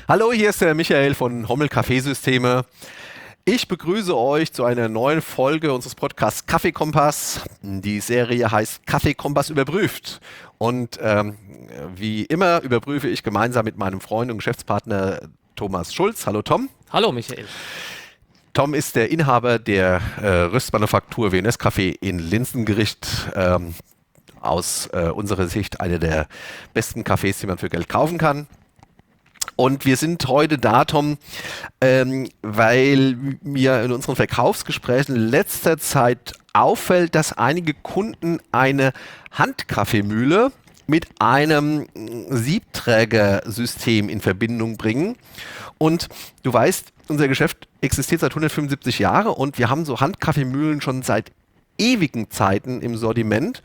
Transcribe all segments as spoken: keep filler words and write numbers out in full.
Hallo, hier ist der Michael von Hommel Kaffeesysteme. Ich begrüße euch zu einer neuen Folge unseres Podcasts Kaffeekompass. Die Serie heißt Kaffeekompass überprüft. Und ähm, wie immer überprüfe ich gemeinsam mit meinem Freund und Geschäftspartner Thomas Schulz. Hallo Tom. Hallo Michael. Tom ist der Inhaber der äh, Röstmanufaktur W und S Kaffee in Linsengericht. Ähm, aus äh, unserer Sicht eine der besten Cafés, die man für Geld kaufen kann. Und wir sind heute da, Tom, ähm, weil mir in unseren Verkaufsgesprächen in letzter Zeit auffällt, dass einige Kunden eine Handkaffeemühle mit einem Siebträgersystem in Verbindung bringen. Und du weißt, unser Geschäft existiert seit hundertfünfundsiebzig Jahren und wir haben so Handkaffeemühlen schon seit ewigen Zeiten im Sortiment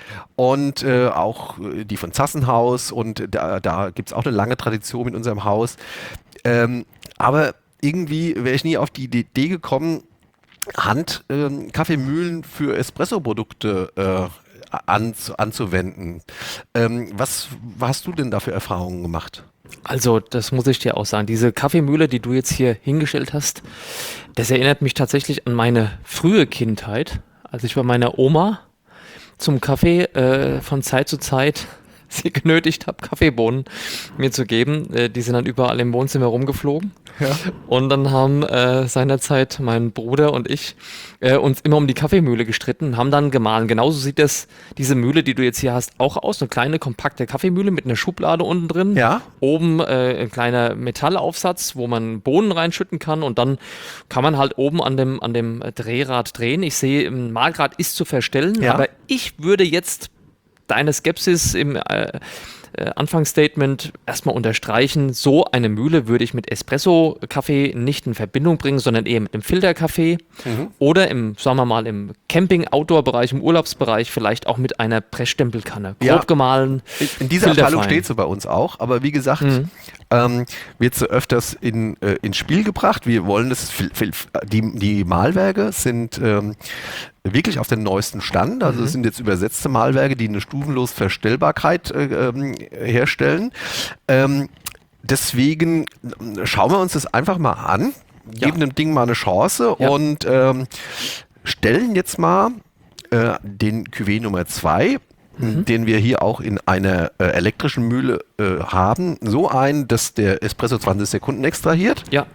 und äh, auch die von Zassenhaus und da, da gibt es auch eine lange Tradition in unserem Haus. Ähm, aber irgendwie wäre ich nie auf die Idee gekommen, Handkaffeemühlen ähm, für Espresso-Produkte äh, anzu, anzuwenden. Ähm, was, was hast du denn da für Erfahrungen gemacht? Also, das muss ich dir auch sagen. Diese Kaffeemühle, die du jetzt hier hingestellt hast, das erinnert mich tatsächlich an meine frühe Kindheit, als ich bei meiner Oma zum Kaffee äh, von Zeit zu Zeit sie genötigt habe, Kaffeebohnen mir zu geben. Äh, die sind dann überall im Wohnzimmer rumgeflogen. Ja. Und dann haben äh, seinerzeit mein Bruder und ich äh, uns immer um die Kaffeemühle gestritten, haben dann gemahlen. Genauso sieht das, diese Mühle, die du jetzt hier hast, auch aus. Eine kleine, kompakte Kaffeemühle mit einer Schublade unten drin. Ja. Oben äh, ein kleiner Metallaufsatz, wo man Bohnen reinschütten kann. Und dann kann man halt oben an dem, an dem Drehrad drehen. Ich sehe, ein Mahlgrad ist zu verstellen. Ja. Aber ich würde jetzt deine Skepsis im äh, äh, Anfangsstatement erstmal unterstreichen. So eine Mühle würde ich mit Espresso-Kaffee nicht in Verbindung bringen, sondern eher mit einem Filterkaffee mhm. oder im, sagen wir mal, im Camping-Outdoor-Bereich, im Urlaubsbereich vielleicht auch mit einer Pressstempelkanne. Grob ja. gemahlen. In, in dieser Abteilung steht sie bei uns auch, aber wie gesagt, mhm. ähm, wird sie öfters in, äh, ins Spiel gebracht. Wir wollen das, die, die Mahlwerke sind ähm, wirklich auf den neuesten Stand. Also es mhm. sind jetzt übersetzte Mahlwerke, die eine stufenlose Verstellbarkeit äh, ähm, herstellen. Ähm, deswegen schauen wir uns das einfach mal an, ja. geben dem Ding mal eine Chance ja. und ähm, stellen jetzt mal äh, den Cuvée Nummer zwei, mhm. den wir hier auch in einer äh, elektrischen Mühle äh, haben, so ein, dass der Espresso zwanzig Sekunden extrahiert. Ja.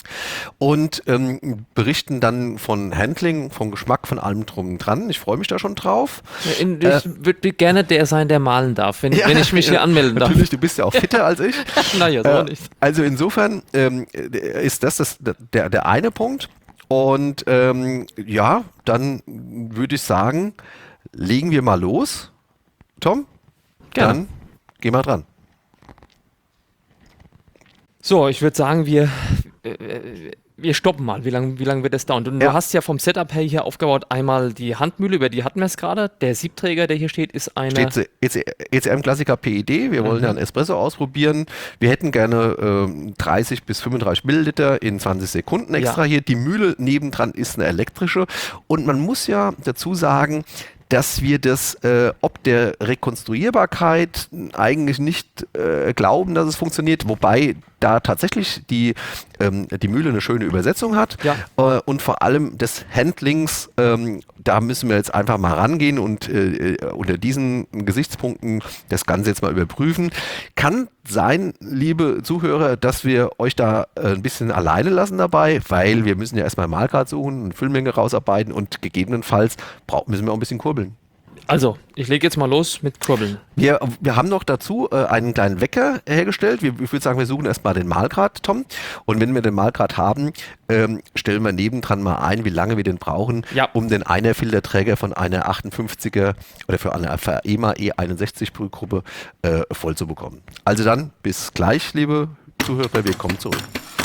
Und ähm, berichten dann von Handling, von Geschmack, von allem drum und dran. Ich freue mich da schon drauf. Ja, in, äh, ich würde gerne der sein, der malen darf, wenn, ja, wenn ich mich hier anmelden darf. Natürlich, du bist ja auch fitter als ich. Naja, so äh, nicht. Also insofern ähm, ist das, das der, der eine Punkt. Und ähm, ja, dann würde ich sagen, legen wir mal los. Tom, gerne. Dann geh mal dran. So, ich würde sagen, wir... Wir stoppen mal, wie lange wie lang wird das dauern? Und ja. du hast ja vom Setup her hier aufgebaut, einmal die Handmühle, über die hatten wir es gerade. Der Siebträger, der hier steht, ist eine... Steht E C M-Klassiker P E D, wir mhm. wollen ja einen Espresso ausprobieren. Wir hätten gerne ähm, dreißig bis fünfunddreißig Milliliter in zwanzig Sekunden extrahiert. Ja. Die Mühle nebendran ist eine elektrische. Und man muss ja dazu sagen, dass wir das äh, ob der Rekonstruierbarkeit eigentlich nicht äh, glauben, dass es funktioniert, wobei da tatsächlich die, ähm, die Mühle eine schöne Übersetzung hat ja. äh, und vor allem des Handlings, ähm, da müssen wir jetzt einfach mal rangehen und äh, unter diesen Gesichtspunkten das Ganze jetzt mal überprüfen. Kann sein, liebe Zuhörer, dass wir euch da äh, ein bisschen alleine lassen dabei, weil wir müssen ja erstmal Mahlgrad suchen, eine Füllmenge rausarbeiten und gegebenenfalls brauch, müssen wir auch ein bisschen kurbeln. Also, ich lege jetzt mal los mit Kurbeln. Wir, wir haben noch dazu äh, einen kleinen Wecker hergestellt. Wir, ich würde sagen, wir suchen erstmal den Mahlgrad, Tom. Und wenn wir den Mahlgrad haben, ähm, stellen wir nebendran mal ein, wie lange wir den brauchen, ja. um den Einer-Filterträger von einer achtundfünfziger oder für eine E M A E einundsechzig Brühgruppe äh, voll zu bekommen. Also dann, bis gleich, liebe Zuhörer, wir kommen zurück.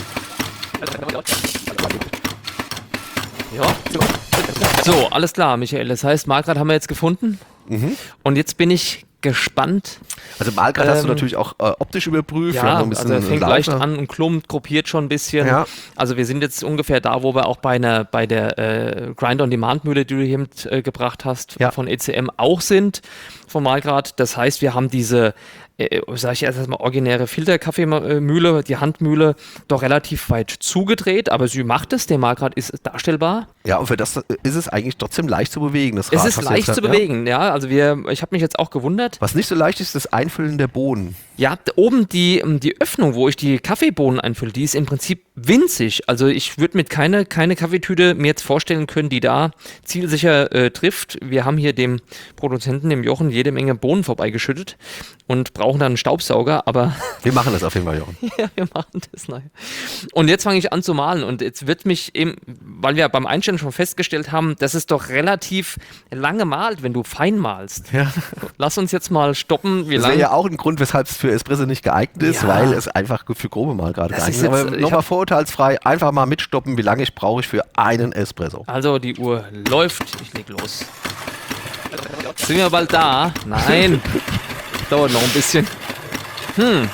Ja, so. So, alles klar, Michael. Das heißt, Mahlgrad haben wir jetzt gefunden. Mhm. Und jetzt bin ich gespannt. Also Mahlgrad ähm, hast du natürlich auch äh, optisch überprüft. Ja, ein bisschen also fängt leicht an und klumpt, gruppiert schon ein bisschen. Ja. Also wir sind jetzt ungefähr da, wo wir auch bei einer bei der äh, Grind-on-Demand-Mühle, die du hier mitgebracht äh, hast, ja. von E C M auch sind, vom Mahlgrad. Das heißt, wir haben diese äh, sage ich erst mal, originäre Filterkaffeemühle, die Handmühle, doch relativ weit zugedreht, aber sie macht es, der Malgrad ist darstellbar. Ja, und für das ist es eigentlich trotzdem leicht zu bewegen, das Rad. Es ist Hast leicht jetzt, zu bewegen, ja, also wir, ich habe mich jetzt auch gewundert. Was nicht so leicht ist, das Einfüllen der Bohnen. Ja, oben die, die Öffnung, wo ich die Kaffeebohnen einfülle, die ist im Prinzip winzig. Also ich würde mit keine, keine Kaffeetüte mir jetzt vorstellen können, die da zielsicher äh, trifft. Wir haben hier dem Produzenten, dem Jochen, jede Menge Bohnen vorbeigeschüttet und brauchen dann einen Staubsauger, aber... Wir machen das auf jeden Fall, Jochen. Ja, wir machen das. Nein. Und jetzt fange ich an zu malen und jetzt wird mich eben, weil wir beim Einstellen schon festgestellt haben, dass es doch relativ lange malt, wenn du fein malst. Ja. Lass uns jetzt mal stoppen, wie Das lange... wäre ja auch ein Grund, weshalb es für Espresso nicht geeignet ist, Ja. weil es einfach für grobe Mal gerade Das geeignet ist ist. jetzt- Aber ich nochmal hab- vorurteilsfrei, einfach mal mitstoppen, wie lange ich brauche ich für einen Espresso. Also, die Uhr läuft. Ich leg los. Sind wir bald da? Nein. Dauert noch ein bisschen. Hm.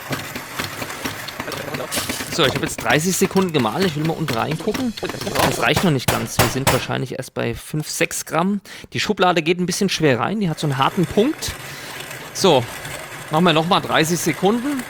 So, ich habe jetzt dreißig Sekunden gemahlen. Ich will mal unten reingucken. Das reicht noch nicht ganz. Wir sind wahrscheinlich erst bei fünf, sechs Gramm. Die Schublade geht ein bisschen schwer rein. Die hat so einen harten Punkt. So, machen wir nochmal dreißig Sekunden.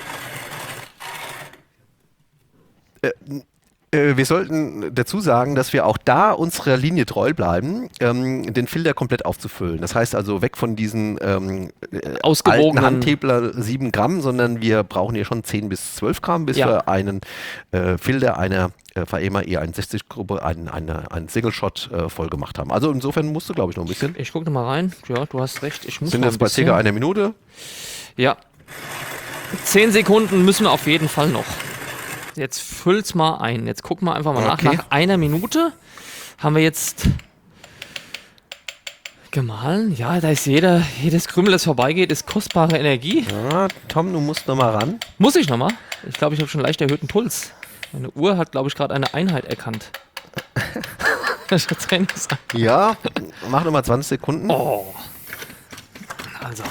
Äh, wir sollten dazu sagen, dass wir auch da unserer Linie treu bleiben, ähm, den Filter komplett aufzufüllen. Das heißt also weg von diesen ähm, äh, Ausgewogenen- alten Handtebler sieben Gramm, sondern wir brauchen hier schon zehn bis zwölf Gramm, bis Ja. wir einen äh, Filter einer äh, Faema E einundsechzig-Gruppe, einen, eine, einen Single-Shot äh, voll gemacht haben. Also insofern musst du, glaube ich, noch ein bisschen. Ich gucke noch mal rein. Ja, du hast recht. Ich muss Sind noch jetzt ein bei bisschen. circa einer Minute. Ja. Zehn Sekunden müssen wir auf jeden Fall noch. Jetzt füllt's mal ein. Jetzt gucken wir einfach mal Okay. nach. Nach einer Minute haben wir jetzt gemahlen. Ja, da ist jeder, jedes Krümel, das vorbeigeht, ist kostbare Energie. Ja, Tom, du musst noch mal ran. Muss ich nochmal? Ich glaube, ich habe schon leicht erhöhten Puls. Meine Uhr hat, glaube ich, gerade eine Einheit erkannt. Das wird drin sein. Ja, mach noch mal zwanzig Sekunden. Oh. Also.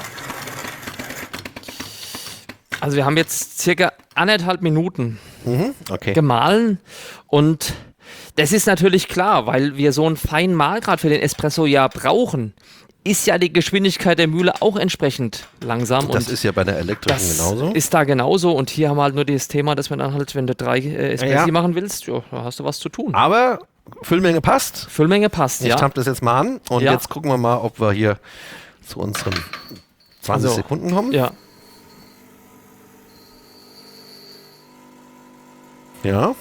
Also wir haben jetzt circa anderthalb Minuten Mhm, okay. gemahlen und das ist natürlich klar, weil wir so einen feinen Mahlgrad für den Espresso ja brauchen, ist ja die Geschwindigkeit der Mühle auch entsprechend langsam. Das und ist ja bei der elektrischen das genauso. ist da genauso und hier haben wir halt nur das Thema, dass man dann halt, wenn du drei äh, Espressi Ja. machen willst, ja, da hast du was zu tun. Aber Füllmenge passt. Füllmenge passt, Ich ja. tapp das jetzt mal an und Ja. jetzt gucken wir mal, ob wir hier zu unseren zwanzig Also, Sekunden kommen. Ja. Ja.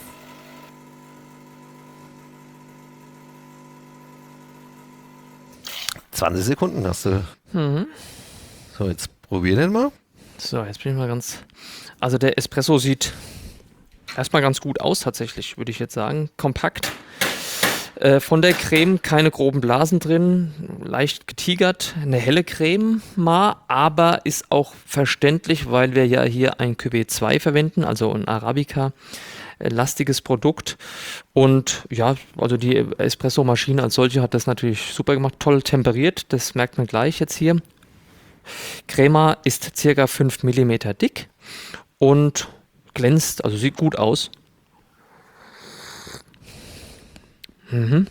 zwanzig Sekunden hast du. Mhm. So, jetzt probier den mal. So, jetzt bin ich mal ganz. Also der Espresso sieht erstmal ganz gut aus, tatsächlich, würde ich jetzt sagen. Kompakt. Äh, von der Creme keine groben Blasen drin, leicht getigert, eine helle Creme mal, aber ist auch verständlich, weil wir ja hier ein Q B zwei verwenden, also ein Arabica. Lastiges Produkt und ja, also die Espresso-Maschine als solche hat das natürlich super gemacht, toll temperiert, das merkt man gleich jetzt hier. Crema ist circa fünf Millimeter dick und glänzt, also sieht gut aus. Mhm.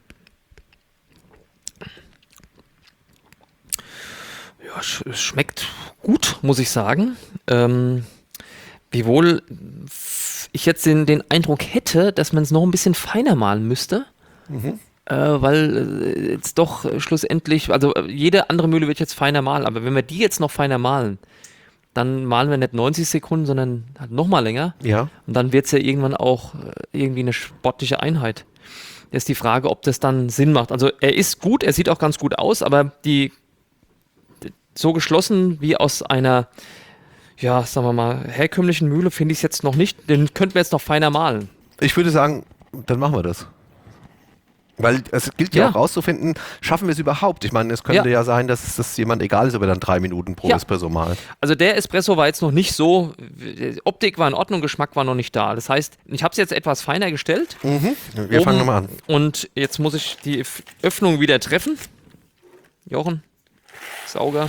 Ja, sch es schmeckt gut, muss ich sagen. Ähm, wiewohl ich jetzt den, den Eindruck hätte, dass man es noch ein bisschen feiner malen müsste. Mhm. Äh, weil äh, jetzt doch äh, schlussendlich, also äh, jede andere Mühle wird jetzt feiner malen, aber wenn wir die jetzt noch feiner malen, dann malen wir nicht neunzig Sekunden, sondern halt noch mal länger. Ja. Und dann wird es ja irgendwann auch äh, irgendwie eine sportliche Einheit. Das ist die Frage, ob das dann Sinn macht. Also er ist gut, er sieht auch ganz gut aus, aber die so geschlossen wie aus einer, ja, sagen wir mal, herkömmlichen Mühle finde ich es jetzt noch nicht. Den könnten wir jetzt noch feiner malen. Ich würde sagen, dann machen wir das. Weil es gilt ja, Ja. auch rauszufinden, schaffen wir es überhaupt? Ich meine, es könnte ja, Ja. sein, dass es das jemand egal ist, ob er dann drei Minuten pro Ja. Espresso malt. Also der Espresso war jetzt noch nicht so, die Optik war in Ordnung, Geschmack war noch nicht da. Das heißt, ich habe es jetzt etwas feiner gestellt. Mhm. Wir fangen nochmal an. Und jetzt muss ich die F- Öffnung wieder treffen. Jochen, Sauger.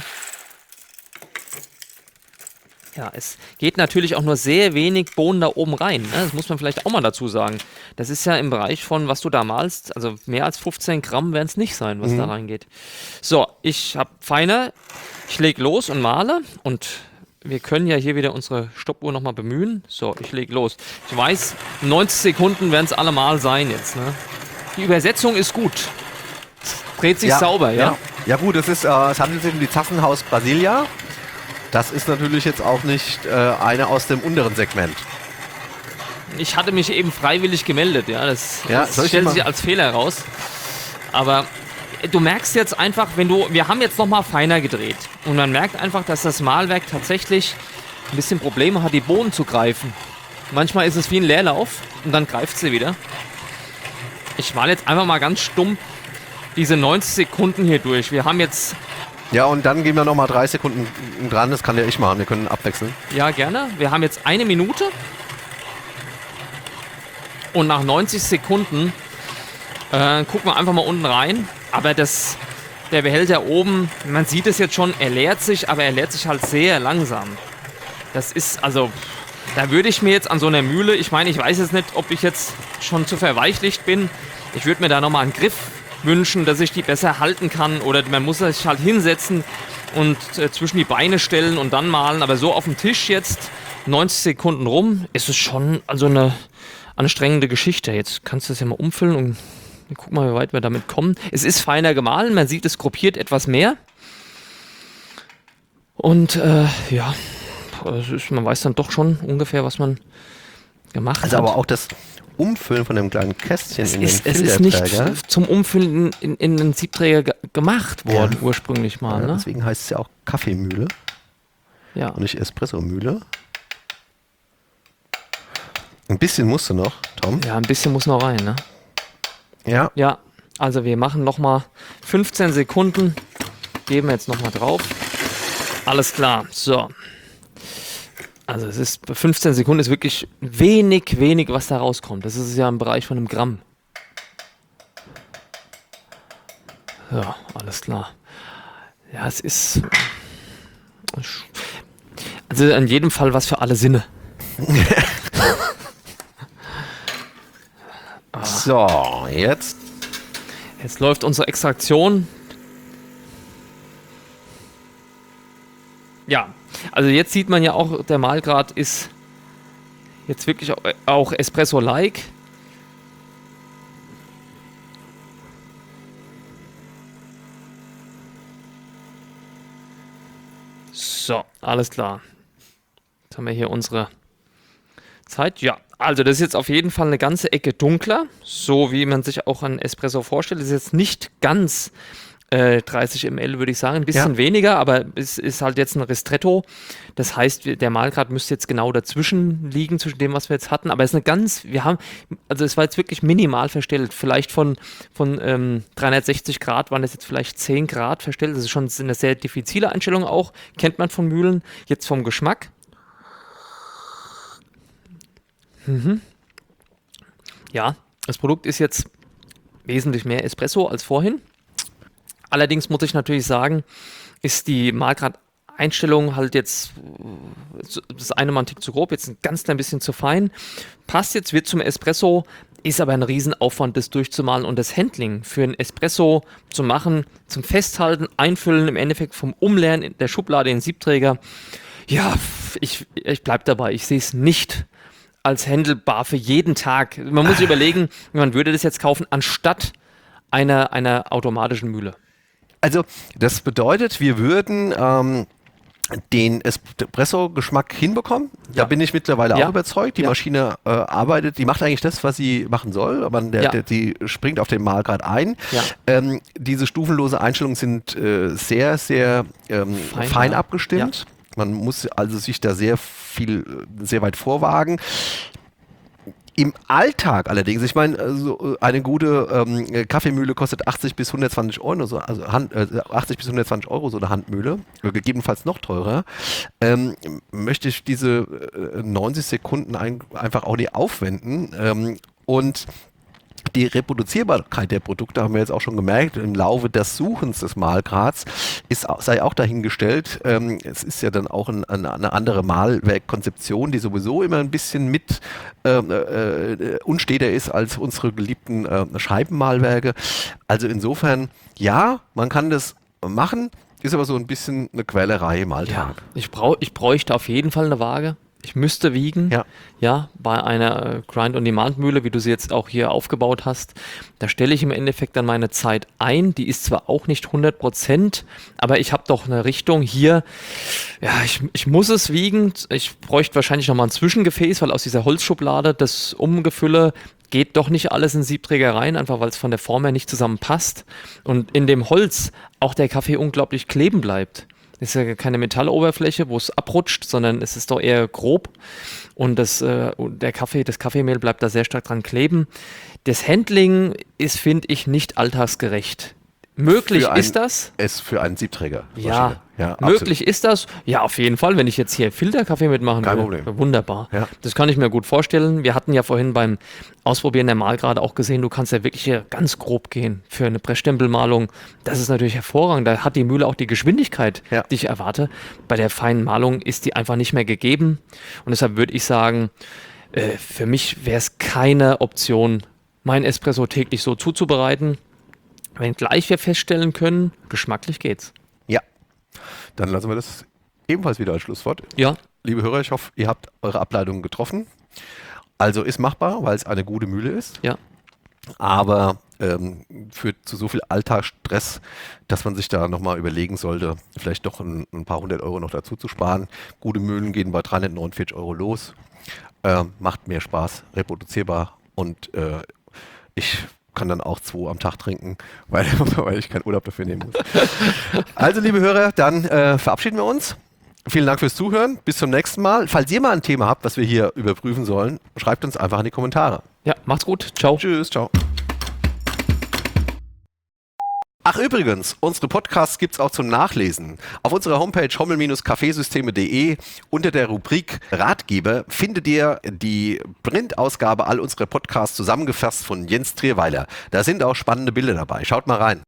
Ja, es geht natürlich auch nur sehr wenig Bohnen da oben rein. Ne? Das muss man vielleicht auch mal dazu sagen. Das ist ja im Bereich von, was du da malst, also mehr als fünfzehn Gramm werden es nicht sein, was Mhm. da reingeht. So, ich habe feiner, ich lege los und male und wir können ja hier wieder unsere Stoppuhr nochmal bemühen. So, ich lege los. Ich weiß, neunzig Sekunden werden es allemal sein jetzt. Ne? Die Übersetzung ist gut. Dreht sich ja, sauber, ja? Ja, ja gut, es, ist, äh, es handelt sich um die Zassenhaus Brasilia. Das ist natürlich jetzt auch nicht äh, eine aus dem unteren Segment. Ich hatte mich eben freiwillig gemeldet, ja. Das, ja, das stellt sich als Fehler raus. Aber du merkst jetzt einfach, wenn du, wir haben jetzt nochmal feiner gedreht. Und man merkt einfach, dass das Mahlwerk tatsächlich ein bisschen Probleme hat, die Bohnen zu greifen. Manchmal ist es wie ein Leerlauf und dann greift sie wieder. Ich mal jetzt einfach mal ganz stumpf diese neunzig Sekunden hier durch. Wir haben jetzt... Ja, und dann gehen wir nochmal drei Sekunden dran. Das kann ja ich machen. Wir können abwechseln. Ja, gerne. Wir haben jetzt eine Minute. Und nach neunzig Sekunden äh, gucken wir einfach mal unten rein. Aber das, der Behälter oben, man sieht es jetzt schon, er leert sich, aber er leert sich halt sehr langsam. Das ist, also, da würde ich mir jetzt an so einer Mühle, ich meine, ich weiß jetzt nicht, ob ich jetzt schon zu verweichlicht bin. Ich würde mir da nochmal einen Griff wünschen, dass ich die besser halten kann. Oder man muss sich halt hinsetzen und äh, zwischen die Beine stellen und dann malen. Aber so auf dem Tisch jetzt, neunzig Sekunden rum, ist es schon also eine anstrengende Geschichte. Jetzt kannst du es ja mal umfüllen und guck mal, wie weit wir damit kommen. Es ist feiner gemahlen, man sieht, es gruppiert etwas mehr. Und äh, ja, es ist, man weiß dann doch schon ungefähr, was man gemacht also hat. Aber auch das Umfüllen von dem kleinen Kästchen es in ist, den Es ist nicht Filterträger zum Umfüllen in, in einen Siebträger ge gemacht worden, ja. ursprünglich mal. Ja, ne? Deswegen heißt es ja auch Kaffeemühle ja. und nicht Espressomühle. Ein bisschen musst du noch, Tom. Ja, ein bisschen muss noch rein, ne? Ja. Ja, also wir machen nochmal fünfzehn Sekunden. Geben wir jetzt nochmal drauf. Alles klar, so. Also es ist, bei fünfzehn Sekunden ist wirklich wenig, wenig, was da rauskommt. Das ist ja im Bereich von einem Gramm. Ja, alles klar. Ja, es ist... Also in jedem Fall was für alle Sinne. So, jetzt. Jetzt läuft unsere Extraktion. Ja, also jetzt sieht man ja auch, der Mahlgrad ist jetzt wirklich auch Espresso-like. So, alles klar. Jetzt haben wir hier unsere Zeit. Ja, also das ist jetzt auf jeden Fall eine ganze Ecke dunkler, so wie man sich auch einen Espresso vorstellt. Das ist jetzt nicht ganz äh, dreißig Milliliter, würde ich sagen, ein bisschen ja. weniger, aber es ist halt jetzt ein Ristretto. Das heißt, der Mahlgrad müsste jetzt genau dazwischen liegen, zwischen dem, was wir jetzt hatten. Aber es ist eine ganz, wir haben, also es war jetzt wirklich minimal verstellt. Vielleicht von, von ähm, dreihundertsechzig Grad waren das jetzt vielleicht zehn Grad verstellt. Das ist schon eine sehr diffizile Einstellung auch, kennt man von Mühlen. Jetzt vom Geschmack. Mhm. Ja, das Produkt ist jetzt wesentlich mehr Espresso als vorhin. Allerdings muss ich natürlich sagen, ist die Mahlgrad-Einstellung halt jetzt, das eine mal ein Tick zu grob, jetzt ein ganz klein bisschen zu fein. Passt jetzt, wird zum Espresso, ist aber ein Riesenaufwand, das durchzumalen und das Handling für ein Espresso zu machen, zum Festhalten, Einfüllen, im Endeffekt vom Umleeren in der Schublade in den Siebträger. Ja, ich, ich bleib dabei, ich sehe es nicht als handelbar für jeden Tag. Man muss sich überlegen, man würde das jetzt kaufen anstatt einer, einer automatischen Mühle. Also das bedeutet, wir würden ähm, den Espresso-Geschmack hinbekommen. Da ja. bin ich mittlerweile ja. auch überzeugt. Die ja. Maschine äh, arbeitet, die macht eigentlich das, was sie machen soll, aber der, ja. der, die springt auf den Mahlgrad ein. Ja. Ähm, diese stufenlose Einstellungen sind äh, sehr, sehr ähm, fein, fein ja. abgestimmt. Ja. Man muss also sich da sehr viel, sehr weit vorwagen. Im Alltag allerdings, ich meine, so eine gute ähm, Kaffeemühle kostet achtzig bis hundertzwanzig Euro, so, also Hand, äh, achtzig bis hundertzwanzig Euro so eine Handmühle, gegebenenfalls noch teurer. Ähm, möchte ich diese äh, neunzig Sekunden ein, einfach auch nicht aufwenden ähm, und die Reproduzierbarkeit der Produkte haben wir jetzt auch schon gemerkt, im Laufe des Suchens des Mahlgrads ist, sei auch dahingestellt. Ähm, es ist ja dann auch ein, eine, eine andere Mahlwerkkonzeption, die sowieso immer ein bisschen mit äh, äh, unsteter ist als unsere geliebten äh, Scheibenmahlwerke. Also insofern, ja, man kann das machen. ist aber so ein bisschen eine Quälerei im Alltag. Ja, ich, brauch, ich bräuchte auf jeden Fall eine Waage. Ich müsste wiegen, Ja. ja, bei einer äh, Grind-on-Demand-Mühle, wie du sie jetzt auch hier aufgebaut hast. Da stelle ich im Endeffekt dann meine Zeit ein. Die ist zwar auch nicht hundert Prozent, aber ich habe doch eine Richtung hier. Ja, ich, ich muss es wiegen. Ich bräuchte wahrscheinlich nochmal ein Zwischengefäß, weil aus dieser Holzschublade das Umgefülle geht doch nicht alles in Siebträger rein, einfach weil es von der Form her nicht zusammenpasst. Und in dem Holz auch der Kaffee unglaublich kleben bleibt. Es ist ja keine Metalloberfläche, wo es abrutscht, sondern es ist doch eher grob. Und das, äh, der Kaffee, das Kaffeemehl bleibt da sehr stark dran kleben. Das Handling ist, finde ich, nicht alltagsgerecht. Möglich Für ein- ist das? Es für einen Siebträger. Ja, ja absolut. möglich ist das. Ja, auf jeden Fall, wenn ich jetzt hier Filterkaffee mitmachen Kein würde. Problem. Wunderbar. Ja. Das kann ich mir gut vorstellen. Wir hatten ja vorhin beim Ausprobieren der Malgrade auch gesehen, du kannst ja wirklich hier ganz grob gehen für eine Pressstempelmalung. Das ist natürlich hervorragend. Da hat die Mühle auch die Geschwindigkeit, Ja. die ich erwarte. Bei der feinen Malung ist die einfach nicht mehr gegeben. Und deshalb würde ich sagen, äh, für mich wäre es keine Option, mein Espresso täglich so zuzubereiten. Wenngleich wir feststellen können, geschmacklich geht's. Ja, dann lassen wir das ebenfalls wieder als Schlusswort. Ja, Liebe Hörer, ich hoffe, ihr habt eure Ableitungen getroffen. Also ist machbar, weil es eine gute Mühle ist, ja. aber ähm, führt zu so viel Alltagsstress, dass man sich da nochmal überlegen sollte, vielleicht doch ein, ein paar hundert Euro noch dazu zu sparen. Gute Mühlen gehen bei dreihundertneunundvierzig Euro los. Ähm, macht mehr Spaß, reproduzierbar und äh, ich kann dann auch zwei am Tag trinken, weil, weil ich keinen Urlaub dafür nehmen muss. Also, liebe Hörer, dann äh, verabschieden wir uns. Vielen Dank fürs Zuhören. Bis zum nächsten Mal. Falls ihr mal ein Thema habt, was wir hier überprüfen sollen, schreibt uns einfach in die Kommentare. Ja, macht's gut. Ciao. Tschüss, ciao. Ach übrigens, unsere Podcasts gibt's auch zum Nachlesen. Auf unserer Homepage hommel Bindestrich kaffeesysteme punkt de unter der Rubrik Ratgeber findet ihr die Printausgabe all unserer Podcasts zusammengefasst von Jens Trierweiler. Da sind auch spannende Bilder dabei. Schaut mal rein.